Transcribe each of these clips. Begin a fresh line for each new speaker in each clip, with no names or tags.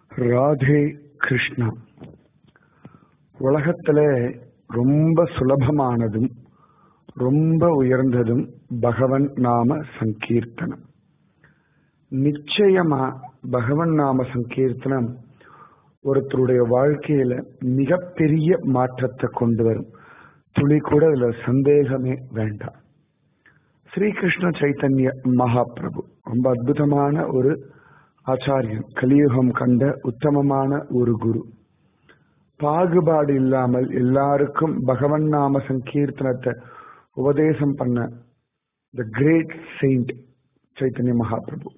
ராதே கிருஷ்ணா. உலகத்துல ரொம்ப சுலபமானதும் ரொம்ப உயர்ந்ததும் பகவன் நாம சங்கீர்த்தனம். நிச்சயமா பகவன் நாம சங்கீர்த்தனம் ஒருத்தருடைய வாழ்க்கையில மிகப்பெரிய மாற்றத்தை கொண்டு வரும். துளி கூட அதுல சந்தேகமே வேண்டாம். ஸ்ரீகிருஷ்ண சைத்தன்ய மகாபிரபு ரொம்ப அற்புதமான ஒரு ஆச்சாரியன், கலியுகம் கண்ட உத்தமமான ஒரு குரு. பாகுபாடு இல்லாமல் எல்லாருக்கும் பகவன் நாம சங்கீர்த்தனத்தை உபதேசம் பண்ண the great saint Chaitanya Mahaprabhu.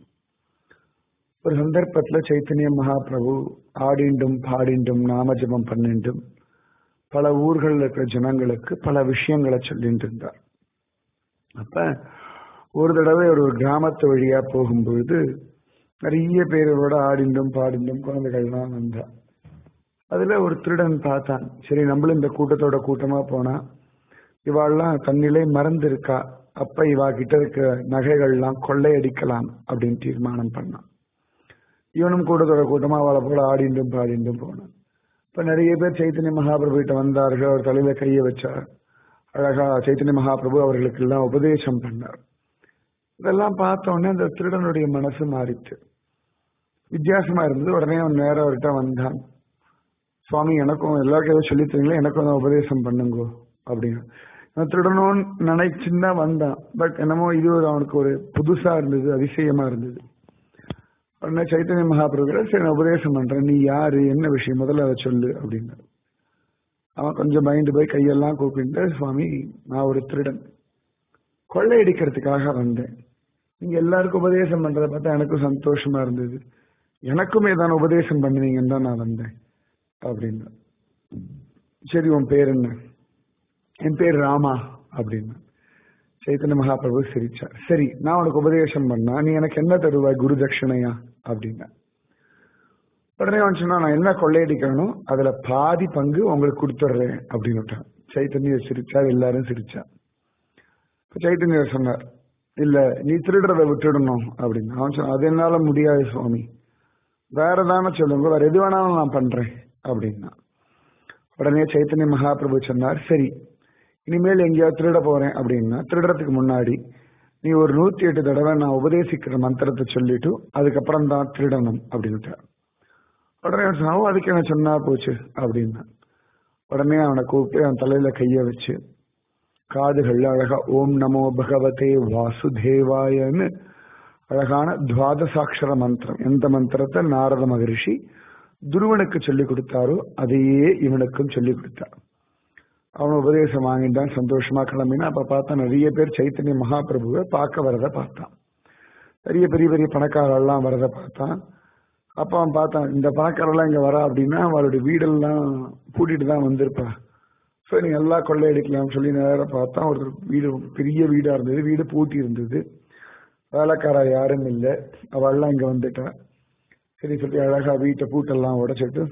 ஒரு சந்தர்ப்பத்தில் சைத்தன்ய மகாபிரபு ஆடிண்டும் பாடிண்டும் நாமஜபம் பண்ணிண்டும் பல ஊர்களில் இருக்கிற ஜனங்களுக்கு பல விஷயங்களை சொல்லிட்டு இருந்தார். அப்ப ஒரு தடவை ஒரு கிராமத்து வழியா போகும்பொழுது நிறைய பேரோட ஆடிண்டும் பாடிண்டும் குழந்தைகள்லாம் வந்தா. அதுல ஒரு திருடன் பார்த்தான், சரி நம்மளும் இந்த கூட்டத்தோட கூட்டமா போனா இவாள்லாம் தன்னிலை மறந்து இருக்கா, அப்ப இவா கிட்ட இருக்கிற நகைகள்லாம் கொள்ளையடிக்கலாம் அப்படின்னு தீர்மானம் பண்ணான். இவனும் கூட்டத்தோட கூட்டமா அவளை போல ஆடிண்டும் பாடிண்டும் போனான். இப்ப நிறைய பேர் சைத்தன்ய மகாபிரபு கிட்ட வந்தார்கள். அவர் தலையில கையை வச்சார். அழகா சைத்தன்ய மகாபிரபு அவர்களுக்கு எல்லாம் உபதேசம் பண்ணார். இதெல்லாம் பார்த்த உடனே அந்த திருடனுடைய மனசு மாறிச்சு, வித்தியாசமா இருந்தது. உடனே அவன் நேரம் அவர்கிட்ட வந்தான். சுவாமி, எனக்கும் எல்லாருக்கும் ஏதோ சொல்லி தரீங்களா, எனக்கும் தான் உபதேசம் பண்ணுங்கோ அப்படின்னு. திருடணும்னு நினைச்சுன்னா வந்தான். பட் என்னமோ இது அவனுக்கு ஒரு புதுசா இருந்தது, அதிசயமா இருந்தது. உடனே சைத்தன்ய மகாபிரபு, சரி நான் உபதேசம் பண்றேன், நீ யாரு, என்ன விஷயம், முதல்ல அதை சொல்லு அப்படின்னு. அவன் கொஞ்சம் பயந்து போய் கையெல்லாம் கூப்பிட்டு, சுவாமி நான் ஒரு திருடன், கொள்ளையடிக்கிறதுக்காக வந்தேன். நீங்க எல்லாருக்கும் உபதேசம் பண்றதை பார்த்தா எனக்கும் சந்தோஷமா இருந்தது, எனக்கும் ஏதான உபதேசம் பண்ணுவீங்கன்னு தான் நான் வந்தேன் அப்படின்னு. சரி உன் பேர் என்ன? என் பேர் ராமா அப்படின்னு. சைத்தன்ய மகாபிரபு சிரிச்சார். சரி நான் உனக்கு உபதேசம் பண்ணா நீ எனக்கு என்ன தருவாய், குரு தட்சிணையா அப்படின்னா. உடனே அவன் சொன்னா, நான் என்ன கொள்ளையடிக்கணும் அதுல பாதி பங்கு உங்களுக்கு கொடுத்துட்றேன் அப்படின்னு. சைத்தன்யர் சிரிச்சார், எல்லாரும் சிரிச்சா. சைத்தன்யர் சொன்னார், இல்ல நீ திருடுறதை விட்டுடணும் அப்படின்னு. அவன் சொன்னான், அது என்னால முடியாது சுவாமி, வேற தானே சொல்லுங்க, வேற எது வேணாலும் நான் பண்றேன் அப்படின்னா. உடனே சைத்தன்ய மகாபிரபு சொன்னார், சரி இனிமேல் எங்கேயாவது திருட போறேன் அப்படின்னா திருடுறதுக்கு முன்னாடி நீ ஒரு 108 தடவை நான் உபதேசிக்கிற மந்திரத்தை சொல்லிட்டு அதுக்கப்புறம் தான் திருடணும் அப்படின்ட்டு. உடனே அதுக்கு என்ன சொன்னா போச்சு அப்படின்னா. உடனே அவனை கூப்பிட்டு அவன் தலையில கைய வச்சு காதுகள்ல அழகா ஓம் நமோ பகவதே வாசுதேவாயன்னு அழகான துவாதசாட்சர மந்திரம், எந்த மந்திரத்தை நாரத மகரிஷி துருவனுக்கு சொல்லி கொடுத்தாரோ அதையே இவனுக்கும் சொல்லி கொடுத்தார். அவன் உபதேசம் வாங்கிட்டான், சந்தோஷமா கிளம்பினா. அப்ப பார்த்தா நிறைய பேர் சைத்தன்ய மகாபிரபுவை பார்க்க வரத பார்த்தான். நிறைய பெரிய பெரிய பணக்காரெல்லாம் வரத பார்த்தான். அப்ப அவன் பார்த்தான், இந்த பணக்காரெல்லாம் இங்க வரா அப்படின்னா அவளுடைய வீடெல்லாம் பூட்டிட்டு தான் வந்திருப்பா, ஸோ நீ எல்லாம் கொள்ளையடிக்கலாம்னு சொல்லி நேரம் பார்த்தான். ஒரு வீடு, பெரிய வீடா இருந்தது, வீடு பூட்டி இருந்தது, வேலைக்காரா யாரும் இல்லை, அவள்லாம் இங்க வந்துட்டா. சரி சொல்லி அழகா வீட்டை பூட்டெல்லாம் உடைச்சிட்டு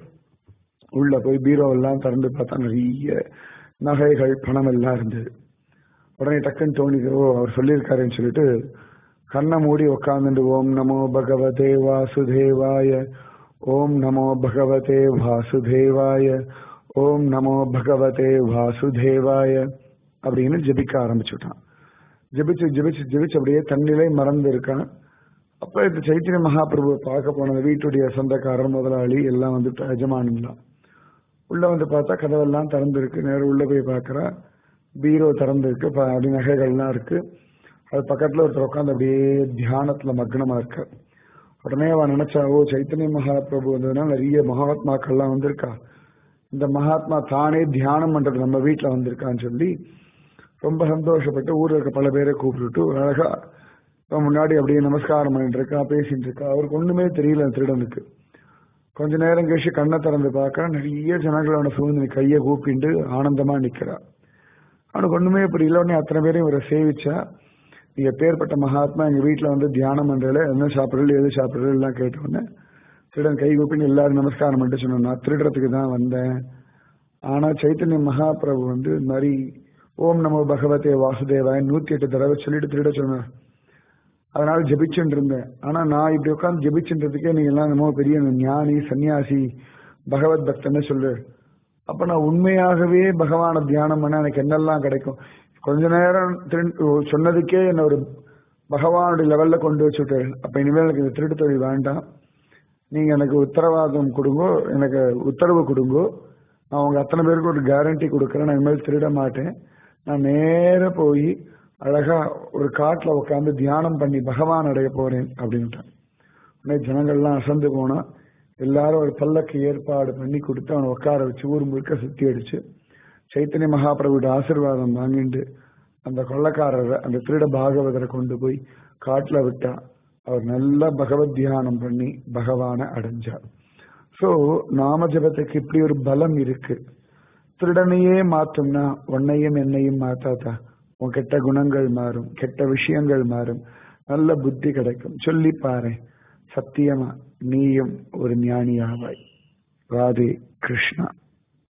உள்ள போய் பீரோவெல்லாம் திறந்து பார்த்தா நிறைய நகைகள் பணம் எல்லாம் இருந்தது. உடனே டக்குன்னு தோணிது, ஓ அவர் சொல்லியிருக்காருன்னு சொல்லிட்டு கண்ணை மூடி உட்காந்துட்டு ஓம் நமோ பகவதே வாசுதேவாய, ஓம் நமோ பகவதே வாசுதேவாய, ஓம் நமோ பகவதே வாசுதேவாய அப்படின்னு ஜபிக்க ஆரம்பிச்சுட்டான். ஜபிச்சு ஜபிச்சு ஜபிச்சு அப்படியே தன்னிலை மறந்து இருக்கான். அப்ப இந்த சைத்தன்ய மகாபிரபுவை பார்க்க போன வீட்டுடைய சொந்தக்காரர், முதலாளி எல்லாம் வந்துட்டு எஜமானலாம். உள்ள வந்து பார்த்தா கதவெல்லாம் திறந்துருக்கு. நேரம் உள்ள போய் பார்க்கறா, பீரோ திறந்துருக்கு, அப்படி நகைகள்லாம் இருக்கு. அது பக்கத்துல ஒருத்தர் உட்காந்து அப்படியே தியானத்துல மக்னமா இருக்க. உடனே அவன் நினைச்சா, ஓ சைத்தன்ய மகாபிரபு வந்ததுனால நிறைய மகாத்மாக்கள்லாம் வந்திருக்கா, இந்த மகாத்மா தானே தியானம் பண்றது நம்ம வீட்டுல வந்திருக்கான்னு சொல்லி ரொம்ப சந்தோஷப்பட்டு ஊர்ல இருக்க பல பேரை கூப்பிட்டுட்டு ஒரு அழகா முன்னாடி அப்படியே நமஸ்காரம் பண்ணிட்டு இருக்கா, பேசிட்டு இருக்கா. அவருக்கு ஒண்ணுமே தெரியல திருடனுக்கு. கொஞ்ச நேரம் கழிச்சு கண்ணை திறந்து பார்க்கறா, நிறைய ஜனங்களோட சூழ்நிலை கையை கூப்பிட்டு ஆனந்தமா நிக்கிறா. அவனுக்கு ஒண்ணுமே புரியல. உடனே அத்தனை பேரையும் இவரை சேவிச்சா, நீங்க பேர்பட்ட மகாத்மா எங்க வீட்டுல வந்து தியானம் பண்றதுல என்ன சாப்பிடுறது எது சாப்பிடுறது எல்லாம் கேட்டோன்னே திருடன் கை கூப்பின்னு எல்லாரும் நமஸ்காரம் பண்ணிட்டு சொன்னா, நான் திருடுறதுக்கு தான் வந்தேன். ஆனா சைத்தன்ய மகாபிரபு வந்து இந்த மாதிரி ஓம் நமோ பகவதே வாசுதேவாய் 108 தடவை சொல்லிட்டு திருட சொன்னார். அதனால ஜபிச்சுட்டு இருந்தேன். ஆனா நான் இப்படி உட்காந்து ஜபிச்சுன்றதுக்கே நீங்க எல்லாம் என்னமோ பெரிய ஞானி சன்னியாசி பகவத் பக்தன்னு சொல்லு. அப்ப நான் உண்மையாகவே பகவான தியானம் பண்ண எனக்கு என்னெல்லாம் கிடைக்கும்? கொஞ்ச நேரம் சொன்னதுக்கே என்ன ஒரு பகவானுடைய லெவல்ல கொண்டு வச்சுட்டு, அப்ப இனிமேல் எனக்கு இந்த திருட்டு தொழில் வேண்டாம், நீங்க எனக்கு உத்தரவாதம் கொடுங்கோ, எனக்கு உத்தரவு கொடுங்கோ, நான் உங்க அத்தனை பேருக்கு ஒரு கேரண்டி கொடுக்குறேன், நான் இனிமேல் திருட மாட்டேன், நான் நேர போய் அழகா ஒரு காட்டுல உட்காந்து தியானம் பண்ணி பகவான் அடைய போறேன் அப்படின்ட்டான். உடனே ஜனங்கள்லாம் அசந்து போனா எல்லாரும் ஒரு பல்லக்கு ஏற்பாடு பண்ணி கொடுத்து அவனை உட்கார வச்சு ஊர் முழுக்க சுத்தி அடிச்சு சைத்தன்ய மகாபிரபுட ஆசீர்வாதம் வாங்கிட்டு அந்த கொள்ளக்காரரை அந்த திருட பாகவதரை கொண்டு போய் காட்டுல விட்டா அவர் நல்லா பகவத் தியானம் பண்ணி பகவானை அடைஞ்சார். சோ நாம ஜபத்துக்கு இப்படி ஒரு பலம் இருக்கு. திருடனையே மாத்தும்னா உன்னையும் என்னையும் மாத்தாதா, உன் கெட்ட குணங்கள் மாறும், கெட்ட விஷயங்கள் மாறும், நல்ல புத்தி கிடைக்கும். சொல்லி பாரு, சத்தியமா நீயும் ஒரு ஞானியாவாய். ராதே கிருஷ்ணா.